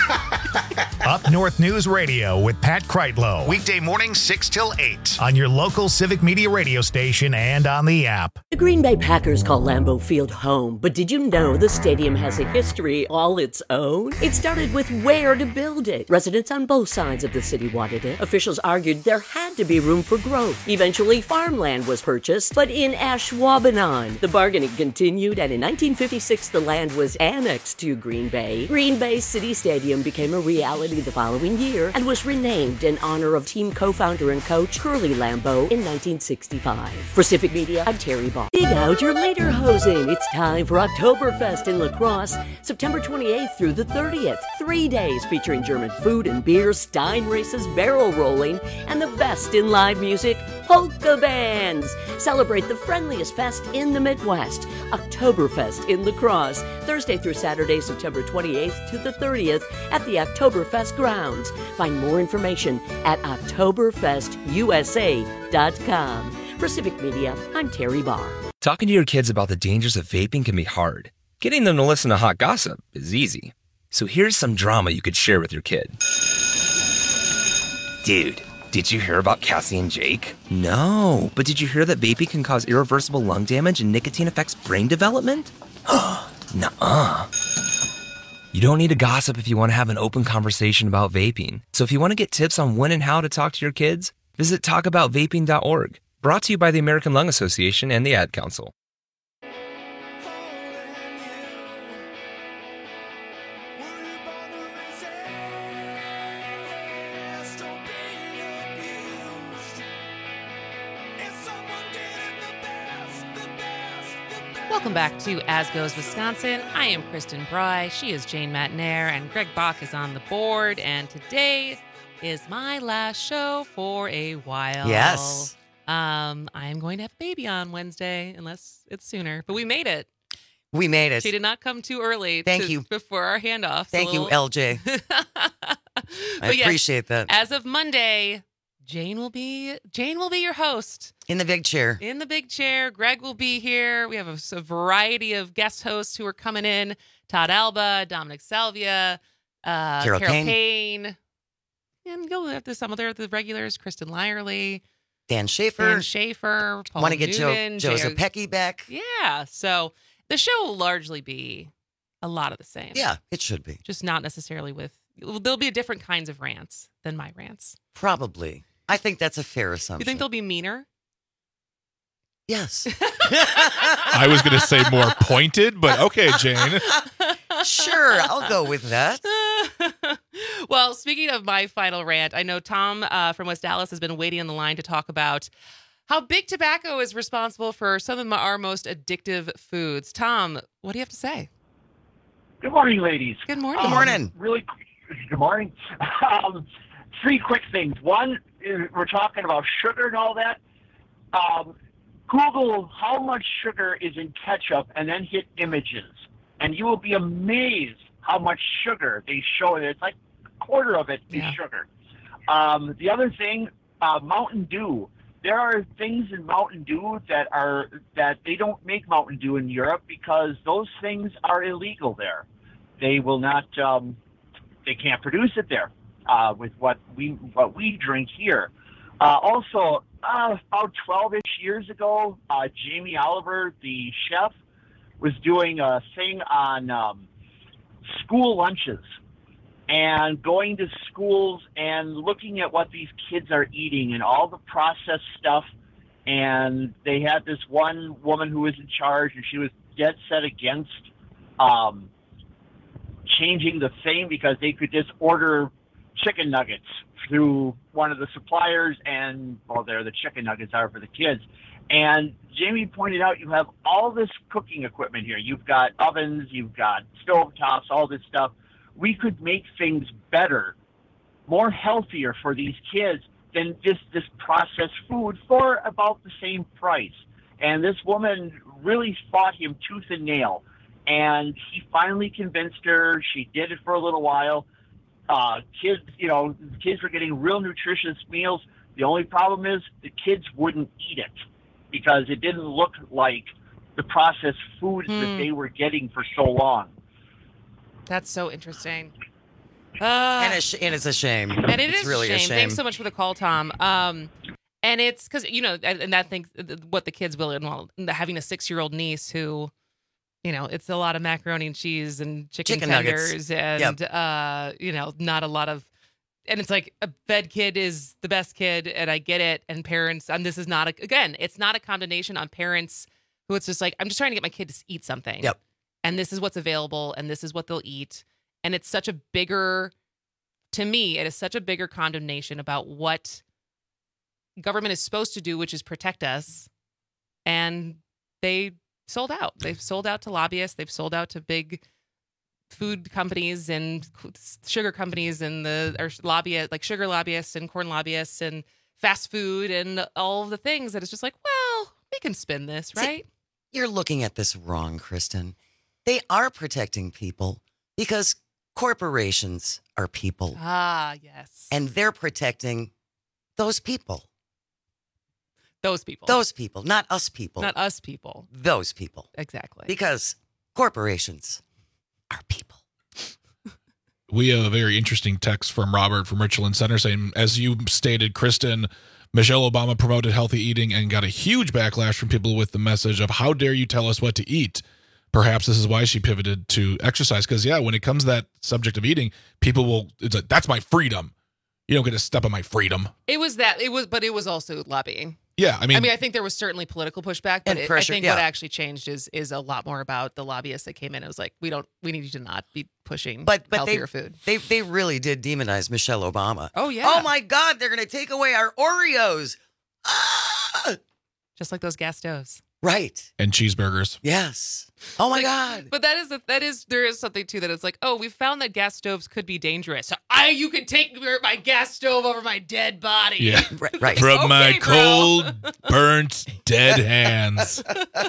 Up North News Radio with Pat Kreitlow. Weekday mornings 6 till 8 on your local Civic Media radio station and on the app. The Green Bay Packers call Lambeau Field home, but did you know the stadium has a history all its own? It started with where to build it. Residents on both sides of the city wanted it. Officials argued there had to be room for growth. Eventually, farmland was purchased, but in Ashwaubenon, the bargaining continued, and in 1956, the land was annexed to Green Bay. Green Bay City Stadium became a reality the following year and was renamed in honor of team co-founder and coach Curly Lambeau in 1965. For Civic Media, I'm Terry Barr. Dig out your lederhosen. It's time for Oktoberfest in La Crosse, September 28th through the 30th. 3 days featuring German food and beer, Stein races, barrel rolling, and the best in live music, polka bands. Celebrate the friendliest fest in the Midwest, Oktoberfest in La Crosse, Thursday through Saturday, September 28th to the 30th at the Oktoberfest grounds. Find more information at oktoberfestusa.com. For Civic Media, I'm Terry Barr. Talking to your kids about the dangers of vaping can be hard. Getting them to listen to hot gossip is easy. So here's some drama you could share with your kid. Dude, did you hear about Cassie and Jake? No, but did you hear that vaping can cause irreversible lung damage and nicotine affects brain development? Nuh-uh. You don't need to gossip if you want to have an open conversation about vaping. So if you want to get tips on when and how to talk to your kids, visit talkaboutvaping.org. Brought to you by the American Lung Association and the Ad Council. Welcome back to As Goes Wisconsin. I am Kristen Bry. She is Jane Matnair, and Greg Bach is on the board. And today is my last show for a while. Yes. I am going to have a baby on Wednesday, unless it's sooner. But we made it. We made it. She did not come too early. Thank you. Before our handoff. Thank you, LJ. I appreciate that. As of Monday, Jane will be your host. In the big chair. In the big chair. Greg will be here. We have a variety of guest hosts who are coming in. Todd Alba, Dominic Salvia, Carol Kane. And you'll have some other the regulars, Kristen Lyerly. Dan Schaefer. Paul Want to get Newman, Joe Zepecki back. Yeah. So the show will largely be a lot of the same. Yeah, it should be. Just not necessarily there'll be different kinds of rants than my rants. Probably. I think that's a fair assumption. You think they'll be meaner? Yes. I was going to say more pointed, but okay, Jane. Sure, I'll go with that. Well, speaking of my final rant, I know Tom from West Dallas has been waiting on the line to talk about how big tobacco is responsible for some of our most addictive foods. Tom, what do you have to say? Good morning, ladies. Good morning. Good morning. Good morning. 3 quick things. One, we're talking about sugar and all that. Google how much sugar is in ketchup and then hit images, and you will be amazed how much sugar they show. It's like a quarter of it is sugar. The other thing, Mountain Dew. There are things in Mountain Dew that they don't make Mountain Dew in Europe because those things are illegal there. They will not. They can't produce it there with what we drink here. Also, about 12-ish years ago, Jamie Oliver, the chef, was doing a thing on school lunches and going to schools and looking at what these kids are eating and all the processed stuff. And they had this one woman who was in charge, and she was dead set against changing the thing because they could just order chicken nuggets through one of the suppliers, and well, there the chicken nuggets are for the kids. And Jamie pointed out, you have all this cooking equipment here. You've got ovens, you've got stovetops, all this stuff. We could make things better, more healthier for these kids than just this processed food for about the same price. And this woman really fought him tooth and nail, and he finally convinced her. She did it for a little while. Kids were getting real nutritious meals. The only problem is the kids wouldn't eat it because it didn't look like the processed foods that they were getting for so long. That's so interesting. And it's a shame. And it's really a shame. Thanks so much for the call, Tom. And it's because, and that thing, what the kids will involve, having a 6-year-old niece who, it's a lot of macaroni and cheese and chicken tenders nuggets. And, not a lot of, and it's like a fed kid is the best kid. And I get it. And parents, and this is not, it's not a condemnation on parents who it's just like, I'm just trying to get my kid to eat something. Yep. And this is what's available and this is what they'll eat. And it's such a bigger, to me, it is such a bigger condemnation about what government is supposed to do, which is protect us. And they sold out. They've sold out to lobbyists. They've sold out to big food companies and sugar companies and lobbyists, like sugar lobbyists and corn lobbyists and fast food and all of the things that it's just like, well, we can spin this, right? See, you're looking at this wrong, Kristen. They are protecting people because corporations are people. Ah, yes. And they're protecting those people. Those people. Those people, not us people. Not us people. Those people. Exactly. Because corporations are people. We have a very interesting text from Robert from Richland Center saying, as you stated, Kristen, Michelle Obama promoted healthy eating and got a huge backlash from people with the message of, how dare you tell us what to eat? Perhaps this is why she pivoted to exercise. Because, when it comes to that subject of eating, people will, it's like, that's my freedom. You don't get to step on my freedom. But it was also lobbying. Yeah, I mean, I think there was certainly political pushback, but pressure, I think what actually changed is a lot more about the lobbyists that came in. It was like, we need you to not be pushing healthier food. They really did demonize Michelle Obama. Oh, yeah. Oh, my God, they're going to take away our Oreos. Ah! Just like those gas stoves. Right. And cheeseburgers. Yes. Oh, my God. But there is something, too, that it's like, oh, we found that gas stoves could be dangerous. So you can take my gas stove over my dead body. Yeah. Right. From my cold, burnt, dead hands.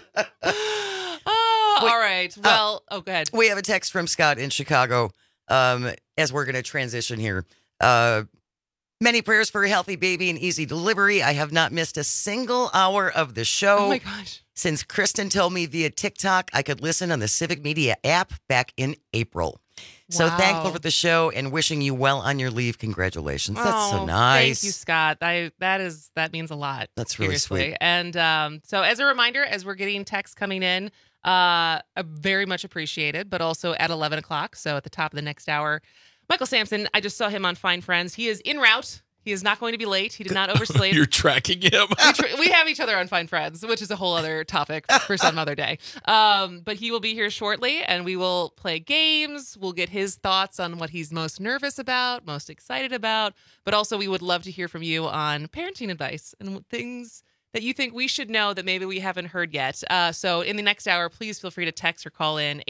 All right. Well, go ahead. We have a text from Scott in Chicago as we're going to transition here. Many prayers for a healthy baby and easy delivery. I have not missed a single hour of the show. Oh, my gosh. Since Kristen told me via TikTok I could listen on the Civic Media app back in April. So Wow. thankful for the show and wishing you well on your leave. Congratulations. That's so nice. Thank you, Scott. That means a lot. That's really seriously. sweet. And so as a reminder, as we're getting texts coming in, very much appreciated, but also at 11 o'clock. So at the top of the next hour, Michael Sampson, I just saw him on Fine Friends. He is en route. He is not going to be late. He did not oversleep. You're tracking him. We have each other on Fine Friends, which is a whole other topic for some other day. But he will be here shortly, and we will play games. We'll get his thoughts on what he's most nervous about, most excited about. But also, we would love to hear from you on parenting advice and things that you think we should know that maybe we haven't heard yet. So in the next hour, please feel free to text or call in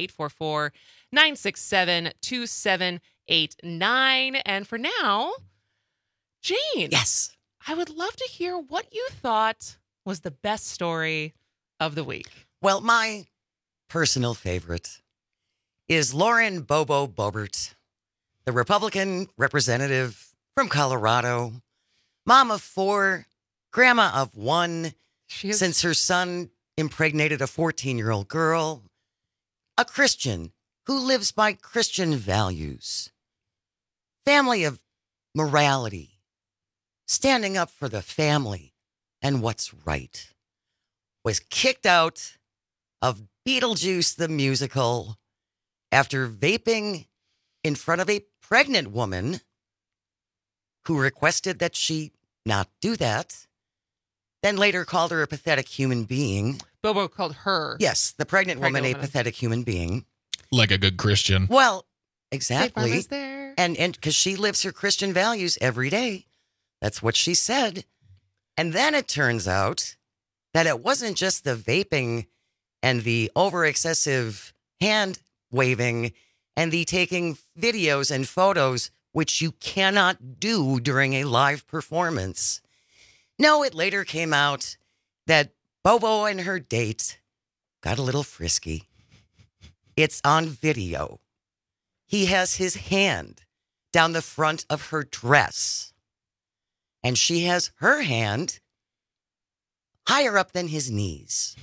844-967-2789. And for now, Jane. Yes. I would love to hear what you thought was the best story of the week. Well, my personal favorite is Lauren Bobo Boebert, the Republican representative from Colorado, mom of 4, grandma of 1, since her son impregnated a 14-year-old girl, a Christian who lives by Christian values, family of morality, standing up for the family and what's right, was kicked out of Beetlejuice the musical after vaping in front of a pregnant woman who requested that she not do that, then later called her a pathetic human being. Bobo called her. Yes, the pregnant woman a pathetic human being. Like a good Christian. Well, State Farm exactly. is there. And because she lives her Christian values every day. That's what she said. And then it turns out that it wasn't just the vaping and the over excessive hand waving and the taking videos and photos, which you cannot do during a live performance. No, it later came out that Bobo and her date got a little frisky. It's on video. He has his hand down the front of her dress, and she has her hand higher up than his knees.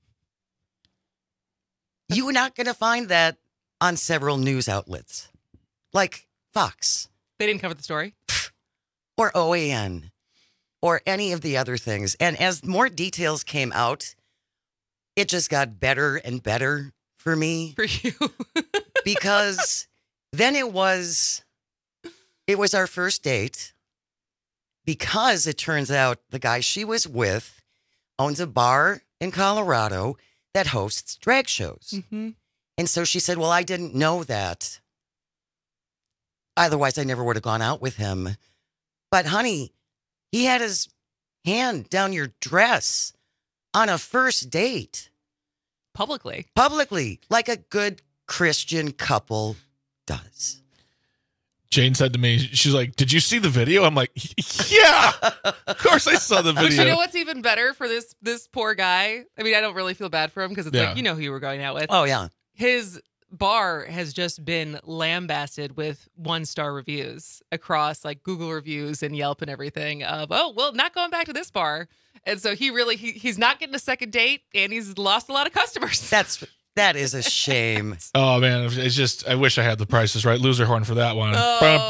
You're not going to find that on several news outlets, like Fox. They didn't cover the story. Or OAN, or any of the other things. And as more details came out, it just got better and better for me. For you. Because then it was our first date, because it turns out the guy she was with owns a bar in Colorado that hosts drag shows. Mm-hmm. And so she said, well, I didn't know that. Otherwise, I never would have gone out with him. But honey, he had his hand down your dress on a first date. Publicly, like a good Christian couple does. Jane said to me, she's like, did you see the video? I'm like, yeah, of course I saw the video. But you know what's even better for this poor guy? I mean, I don't really feel bad for him because it's like, you know who you were going out with. Oh, yeah. His bar has just been lambasted with 1-star reviews across like Google reviews and Yelp and everything of, oh, well, not going back to this bar. And so he's not getting a second date, and he's lost a lot of customers. That is a shame. Oh, man. It's just, I wish I had the prices right. Loser horn for that one.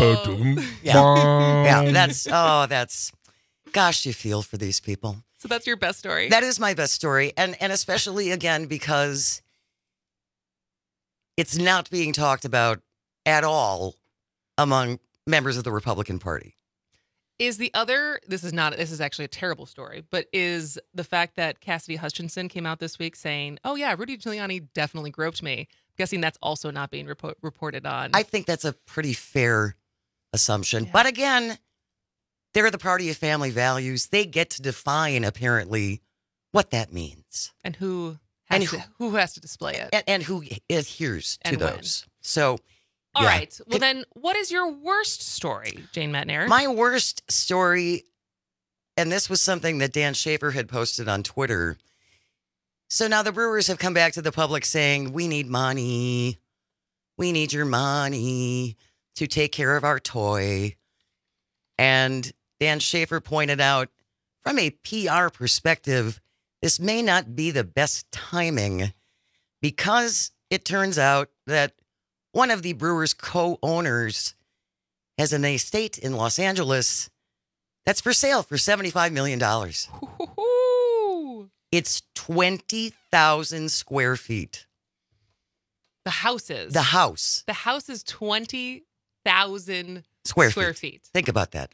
Yeah, that's, gosh, you feel for these people. So that's your best story. That is my best story. And especially, again, because it's not being talked about at all among members of the Republican Party. Is the other, this is actually a terrible story, but is the fact that Cassidy Hutchinson came out this week saying, oh yeah, Rudy Giuliani definitely groped me. I'm guessing that's also not being reported on. I think that's a pretty fair assumption. Yeah. But again, they're the party of family values. They get to define, apparently, what that means. And who has to display it. And who adheres to those. So... All right. Well, then, what is your worst story, Jane Metner? My worst story, and this was something that Dan Schaefer had posted on Twitter. So now the Brewers have come back to the public saying, we need money. We need your money to take care of our toy. And Dan Schaefer pointed out, from a PR perspective, this may not be the best timing, because it turns out that one of the Brewers' co-owners, has an estate in Los Angeles that's for sale for $75 million. It's 20,000 square feet. The house is. The house. The house is 20,000 Square feet. Think about that.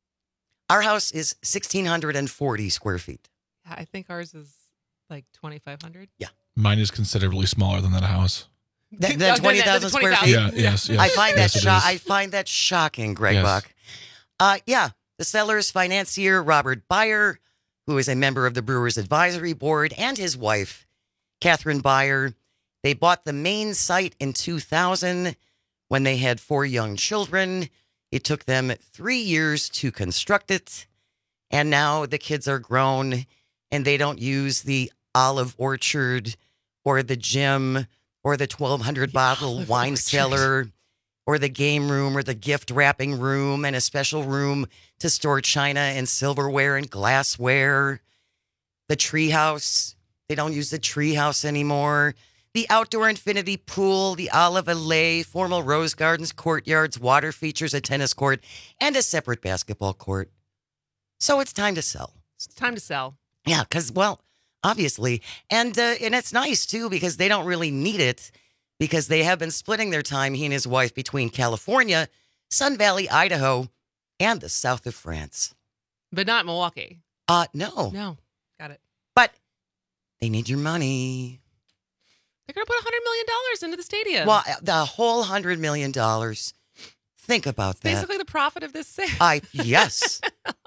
Our house is 1,640 square feet. Yeah, I think ours is like 2,500. Yeah. Mine is considerably smaller than that house. Than 20,000 square feet? Yeah, yes. I find yes, I find that shocking, Greg Yes. Buck. Yeah, the seller's financier, Robert Byer, who is a member of the Brewers Advisory Board, and his wife, Catherine Byer, they bought the main site in 2000 when they had 4 young children. It took them 3 years to construct it, and now the kids are grown, and they don't use the olive orchard or the gym or the 1,200 bottle wine cellar or the game room or the gift wrapping room and a special room to store china and silverware and glassware. The treehouse, they don't use the treehouse anymore. The outdoor infinity pool, the Olive Alley, formal rose gardens, courtyards, water features, a tennis court, and a separate basketball court. So it's time to sell. It's time to sell. Yeah, because, well, obviously. And it's nice, too, because they don't really need it because they have been splitting their time, he and his wife, between California, Sun Valley, Idaho, and the south of France. But not Milwaukee. No. No. Got it. But they need your money. They're going to put $100 million into the stadium. Well, the whole $100 million. Think about that. Basically the profit of this sale. Yes.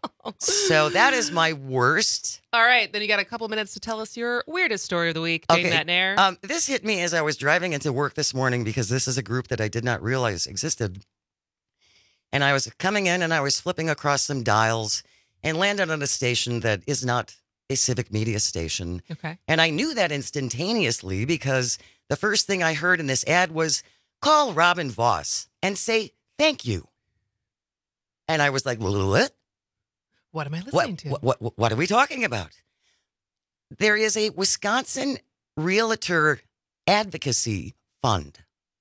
So that is my worst. All right. Then you got a couple minutes to tell us your weirdest story of the week, Jane Matnair. This hit me as I was driving into work this morning because this is a group that I did not realize existed. And I was coming in and I was flipping across some dials and landed on a station that is not a civic media station. Okay. And I knew that instantaneously because the first thing I heard in this ad was call Robin Voss and say thank you. And I was like, what? What am I listening to? What are we talking about? There is a Wisconsin Realtor Advocacy Fund.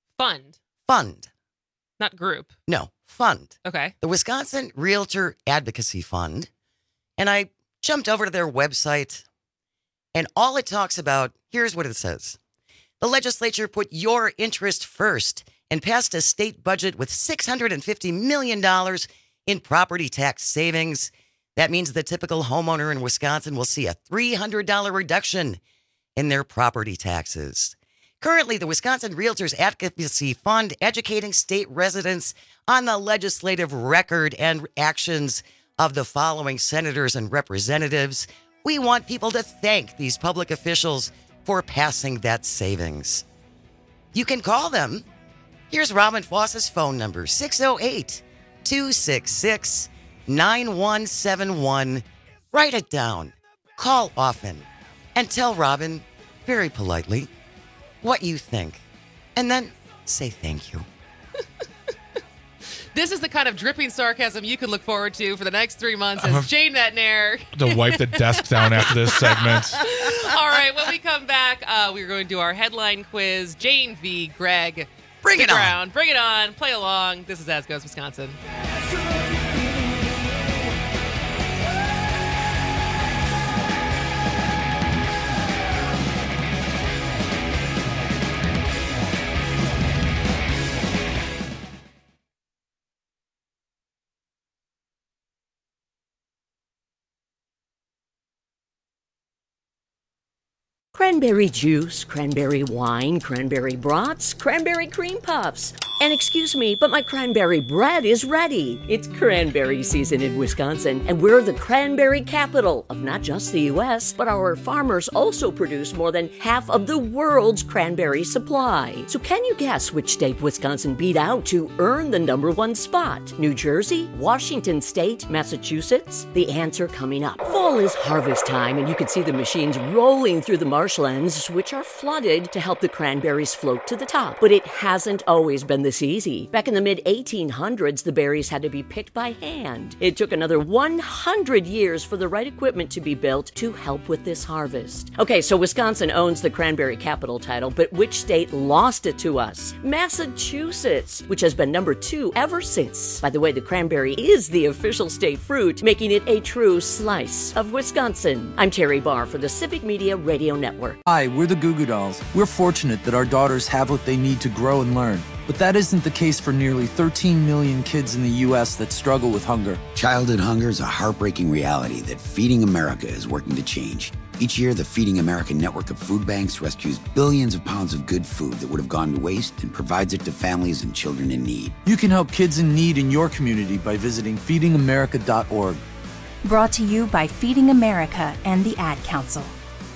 Fund. Not group. No, fund. Okay. The Wisconsin Realtor Advocacy Fund. And I jumped over to their website, and all it talks about, here's what it says. The legislature put your interest first and passed a state budget with $650 million in property tax savings. That means the typical homeowner in Wisconsin will see a $300 reduction in their property taxes. Currently, the Wisconsin Realtors Advocacy Fund educating state residents on the legislative record and actions of the following senators and representatives. We want people to thank these public officials for passing that savings. You can call them. Here's Robin Voss's phone number, 608-266-9171. Write it down. Call often. And tell Robin, very politely, what you think. And then say thank you. This is the kind of dripping sarcasm you can look forward to for the next 3 months as Jane Matnair. To wipe the desk down after this segment. All right, when we come back, we're going to do our headline quiz. Jane v. Greg. Bring it on. Bring it on. Play along. This is As Goes Wisconsin. Cranberry juice, cranberry wine, cranberry brats, cranberry cream puffs. And excuse me, but my cranberry bread is ready. It's cranberry season in Wisconsin, and we're the cranberry capital of not just the U.S., but our farmers also produce more than half of the world's cranberry supply. So can you guess which state Wisconsin beat out to earn the #1 spot? New Jersey? Washington State? Massachusetts? The answer coming up. Fall is harvest time, and you can see the machines rolling through the marshlands, which are flooded to help the cranberries float to the top. But it hasn't always been this this easy. Back in the mid-1800s, the berries had to be picked by hand. It took another 100 years for the right equipment to be built to help with this harvest. Okay, so Wisconsin owns the cranberry capital title, but which state lost it to us? Massachusetts, which has been number 2 ever since. By the way, the cranberry is the official state fruit, making it a true slice of Wisconsin. I'm Terry Barr for the Civic Media Radio Network. Hi, we're the Goo Goo Dolls. We're fortunate that our daughters have what they need to grow and learn. But that isn't the case for nearly 13 million kids in the U.S. that struggle with hunger. Childhood hunger is a heartbreaking reality that Feeding America is working to change. Each year, the Feeding America network of food banks rescues billions of pounds of good food that would have gone to waste and provides it to families and children in need. You can help kids in need in your community by visiting feedingamerica.org. Brought to you by Feeding America and the Ad Council.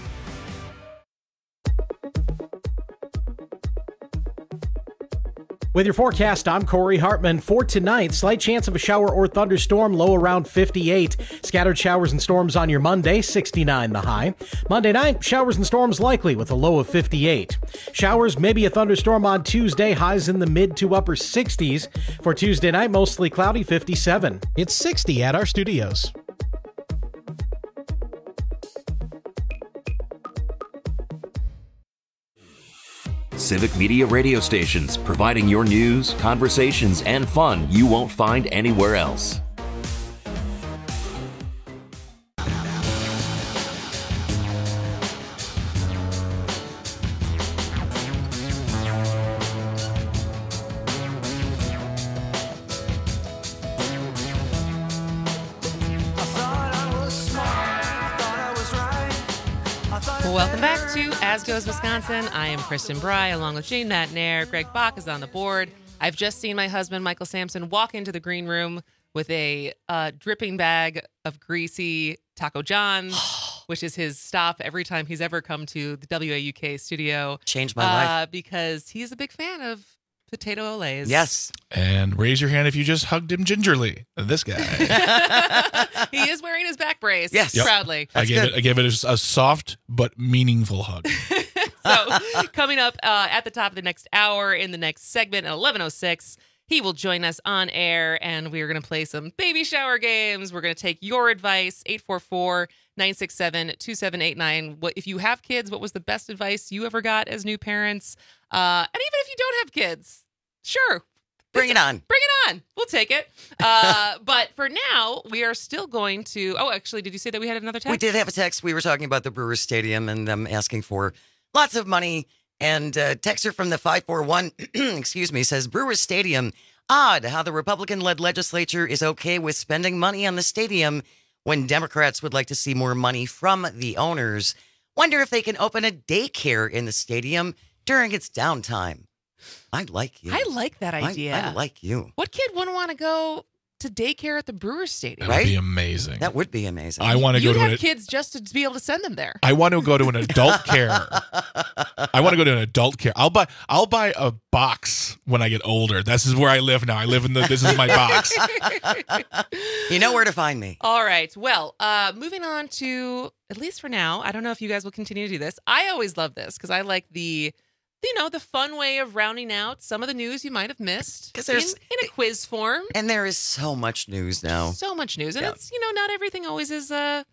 With your forecast, I'm Corey Hartman. For tonight, slight chance of a shower or thunderstorm, low around 58. Scattered showers and storms on your Monday, 69 the high. Monday night, showers and storms likely with a low of 58. Showers, maybe a thunderstorm on Tuesday, highs in the mid to upper 60s. For Tuesday night, mostly cloudy, 57. It's 60 at our studios. Civic Media radio stations, providing your news, conversations, and fun you won't find anywhere else. Welcome back to As Goes Wisconsin. I am Kristen Bry, along with Jane Matnair. Greg Bach is on the board. I've just seen my husband, Michael Sampson, walk into the green room with a dripping bag of greasy Taco John's, which is his stop every time he's ever come to the WAUK studio. Changed my life. Because he's a big fan of potato olays. Yes. And raise your hand if you just hugged him gingerly. This guy. He is wearing his back brace. Yes. Yep. Proudly. I gave it a soft but meaningful hug. So coming up at the top of the next hour in the next segment at 11:06, he will join us on air and we are going to play some baby shower games. We're going to take your advice, 844-967-2789. What if you have kids, what was the best advice you ever got as new parents? And even if you don't have kids, sure. Bring it on. Bring it on. We'll take it. But for now, we are still going to... Oh, actually, did you say that we had another text? We did have a text. We were talking about the Brewers Stadium and them asking for lots of money. And texter from the 541, excuse me, says, Brewers Stadium, odd how the Republican-led legislature is okay with spending money on the stadium when Democrats would like to see more money from the owners. Wonder if they can open a daycare in the stadium during its downtime. I like you. I like that idea. I like you. What kid wouldn't want to go to daycare at the Brewers Stadium? That would be amazing. That would be amazing. I want to go You'd to have kids just to be able to send them there. I want to go to an adult care. I want to go to an adult care. I'll buy a box when I get older. This is where I live now. This is my box. You know where to find me. All right. Well, moving on to, at least for now, I don't know if you guys will continue to do this. I always love this because I like the fun way of rounding out some of the news you might have missed in a quiz form. And there is so much news now. So much news. And it's, not everything always is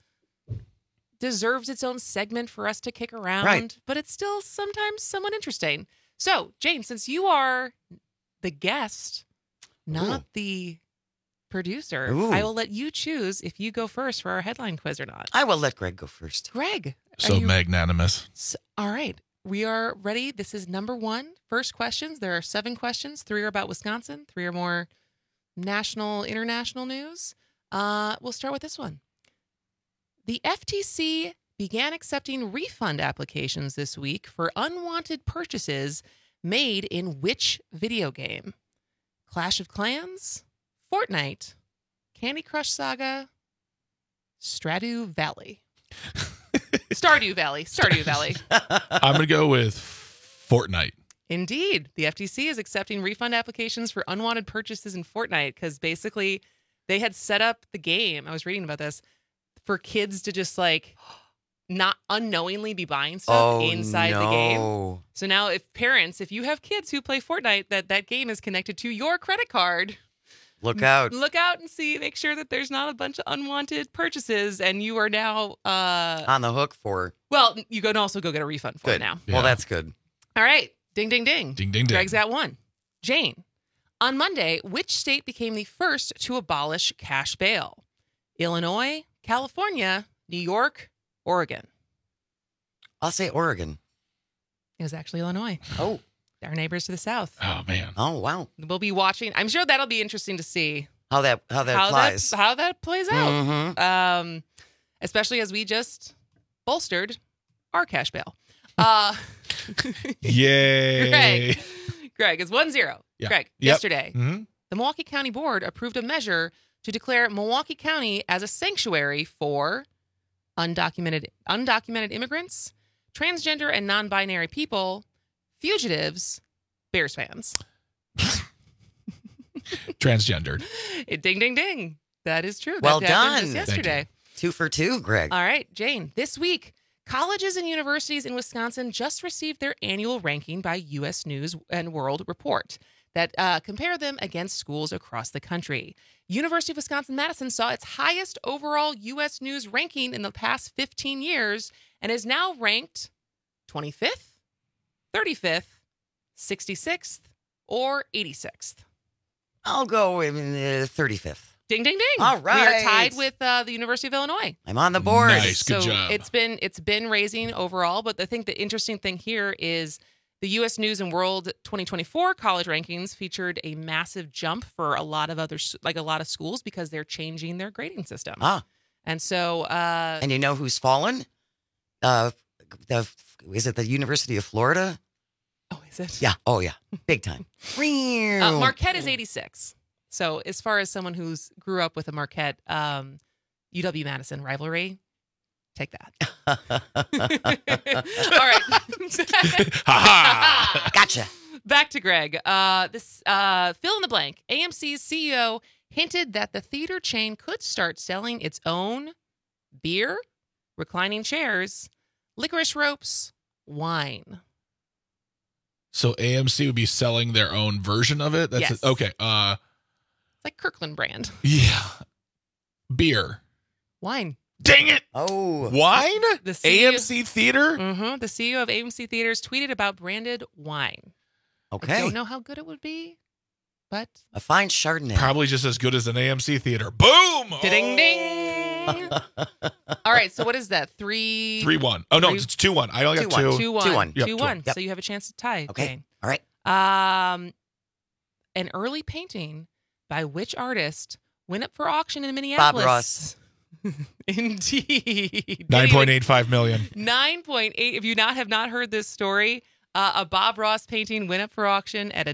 deserves its own segment for us to kick around. Right. But it's still sometimes somewhat interesting. So, Jane, since you are the guest, not the producer, I will let you choose if you go first for our headline quiz or not. I will let Greg go first. Greg. So magnanimous. All right. We are ready. This is number 1. First questions. There are 7 questions. 3 are about Wisconsin. 3 are more national, international news. We'll start with this one. The FTC began accepting refund applications this week for unwanted purchases made in which video game? Clash of Clans, Fortnite, Candy Crush Saga, Stardew Valley. Stardew Valley. I'm going to go with Fortnite. Indeed. The FTC is accepting refund applications for unwanted purchases in Fortnite because basically they had set up the game, I was reading about this, for kids to just not unknowingly be buying stuff inside the game. No. So now if you have kids who play Fortnite, that game is connected to your credit card. Look out. Look out and make sure that there's not a bunch of unwanted purchases and you are now on the hook for. Well, you can also go get a refund for it now. Yeah. Well, that's good. All right. Ding, ding, ding. Ding, ding, ding. Greg's got one. Jane, on Monday, which state became the first to abolish cash bail? Illinois, California, New York, Oregon. I'll say Oregon. It was actually Illinois. Oh. Our neighbors to the south. Oh, man. Oh, wow. We'll be watching. I'm sure that'll be interesting to see how that applies. How that plays out. Mm-hmm. Especially as we just bolstered our cash bail. Yay. Greg, it's 1-0. Yeah. Greg, Yep. yesterday, Mm-hmm. the Milwaukee County Board approved a measure to declare Milwaukee County as a sanctuary for undocumented immigrants, transgender and non-binary people, fugitives, Bears fans. Transgendered. Ding, ding, ding. That is true. Well that happened done. just yesterday. 2 for 2, Greg. All right, Jane. This week, colleges and universities in Wisconsin just received their annual ranking by U.S. News and World Report that compare them against schools across the country. University of Wisconsin-Madison saw its highest overall U.S. News ranking in the past 15 years and is now ranked 25th, 35th, 66th, or 86th. I'll go in the 35th. Ding, ding, ding. All right. We are tied with the University of Illinois. I'm on the board. Nice. Good job. It's been raising overall, but I think the interesting thing here is the U.S. News and World 2024 college rankings featured a massive jump for a lot of schools because they're changing their grading system. And so, and you know who's fallen? Is it the University of Florida? Oh, is it? Yeah. Oh, yeah. Big time. Marquette is 86. So as far as someone who's grew up with a Marquette UW-Madison rivalry, take that. All right. Gotcha. Back to Greg. This fill in the blank. AMC's CEO hinted that the theater chain could start selling its own beer, reclining chairs, licorice ropes, wine. So AMC would be selling their own version of it? That's Yes. it. Okay. It's like Kirkland brand. Yeah. Beer. Wine. Dang it. Oh. Wine? The CEO AMC Theater? Mm-hmm. The CEO of AMC Theaters tweeted about branded wine. Okay. I don't know how good it would be, but a fine Chardonnay. Probably just as good as an AMC Theater. Boom! Ding ding. All right, so what is that? 3-1. Oh, no, it's 2-1. I only got 2. 2-1. Yep, 2-1. Yep. So you have a chance to tie. Okay. Jane. All right. An early painting by which artist went up for auction in Minneapolis? Bob Ross. Indeed. 9.85 million. 9.8. If you have not heard this story, a Bob Ross painting went up for auction at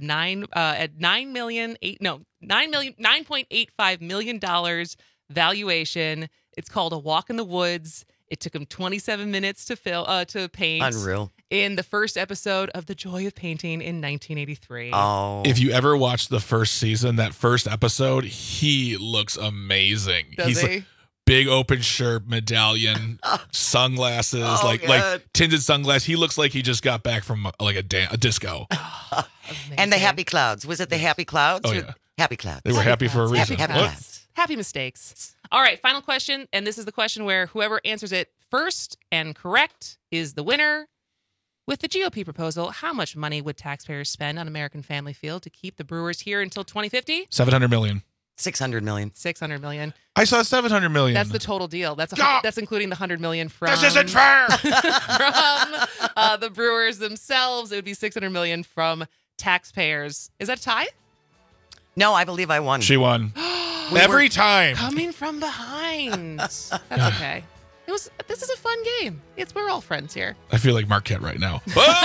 $9.85 million valuation. It's called A Walk in the Woods. It took him 27 minutes to paint. Unreal. In the first episode of The Joy of Painting in 1983. Oh. If you ever watched the first season, that first episode, he looks amazing. Does he? Like big open shirt, medallion, sunglasses, like tinted sunglasses. He looks like he just got back from like a disco. And the Happy Clouds. Was it the Happy Clouds? Oh, or yeah. Happy Clouds. They were happy for a reason. Happy Clouds. Happy mistakes. All right, final question. And this is the question where whoever answers it first and correct is the winner. With the GOP proposal, how much money would taxpayers spend on American Family Field to keep the Brewers here until 2050? $700 million. $600 million. $600 million. I saw $700 million. That's the total deal. That's including the $100 million from This isn't fair. from the Brewers themselves. It would be $600 million from taxpayers. Is that a tie? No, I believe I won. She won. Every time. Coming from behind. That's okay. This is a fun game. We're all friends here. I feel like Marquette right now.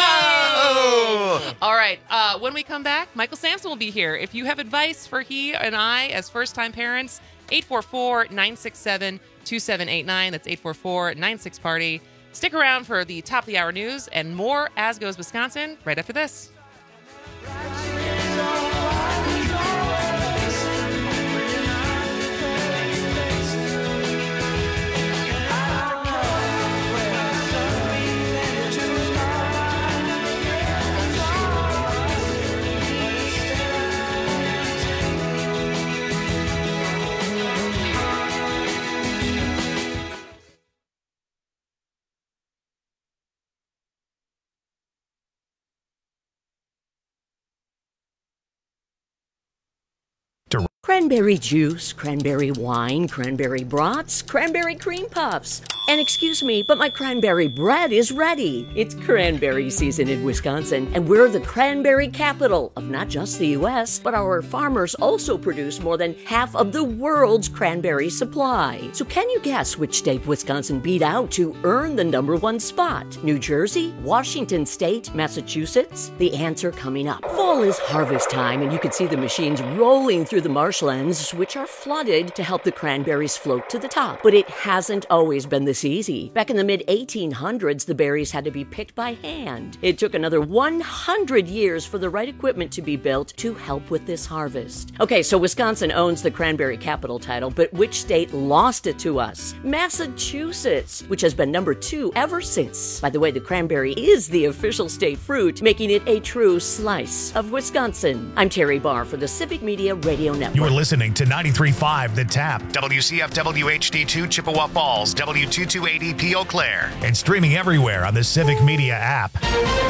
All right. When we come back, Michael Sampson will be here. If you have advice for he and I as first-time parents, 844-967-2789. That's 844-96-PARTY. Stick around for the top of the hour news and more As Goes Wisconsin right after this. Cranberry juice, cranberry wine, cranberry brats, cranberry cream puffs. And excuse me, but my cranberry bread is ready. It's cranberry season in Wisconsin, and we're the cranberry capital of not just the U.S., but our farmers also produce more than half of the world's cranberry supply. So can you guess which state Wisconsin beat out to earn the #1 spot? New Jersey, Washington State, Massachusetts? The answer coming up. Fall is harvest time, and you can see the machines rolling through the marshlands, which are flooded to help the cranberries float to the top. But it hasn't always been this easy. Back in the mid-1800s, the berries had to be picked by hand. It took another 100 years for the right equipment to be built to help with this harvest. Okay, so Wisconsin owns the cranberry capital title, but which state lost it to us? Massachusetts, which has been #2 ever since. By the way, the cranberry is the official state fruit, making it a true slice of Wisconsin. I'm Terry Barr for the Civic Media Radio Network. You're listening to 93.5 The Tap, WCFW HD2 Chippewa Falls, W228EP Eau Claire, and streaming everywhere on the Civic Media app.